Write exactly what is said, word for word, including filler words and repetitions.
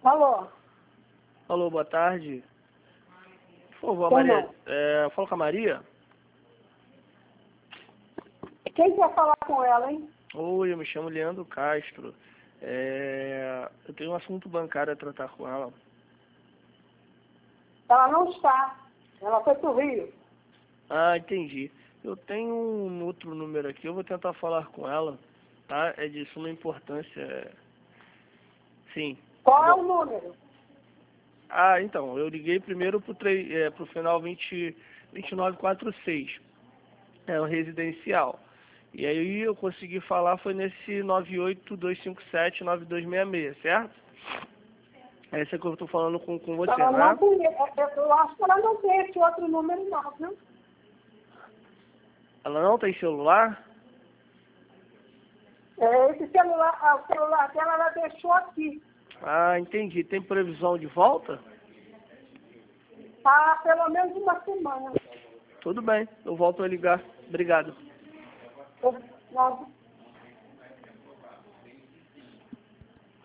Alô? Alô, boa tarde. Por favor, Quem Maria. não? É, fala com a Maria. Quem quer falar com ela, hein? Oi, eu me chamo Leandro Castro. É, eu tenho um assunto bancário a tratar com ela. Ela não está. Ela foi pro Rio. Ah, entendi. Eu tenho um outro número aqui, eu vou tentar falar com ela, tá? É de suma importância. é- Sim. Qual é o Bom, número? ah, então, eu liguei primeiro pro, tre- é, pro final vinte, vinte e nove quarenta e seis. É um residencial. E aí eu consegui falar foi nesse nove oito dois cinco sete nove dois seis seis, certo? É esse que eu tô falando com, com você, Ela não né? tem. Eu, eu acho que ela não tem esse outro número, não, viu? Ela não tem celular? É, esse celular, ah, o celular dela, ela deixou aqui. Ah, entendi. Tem previsão de volta? Há pelo menos uma semana. Tudo bem, eu volto a ligar. Obrigado. Eu, nós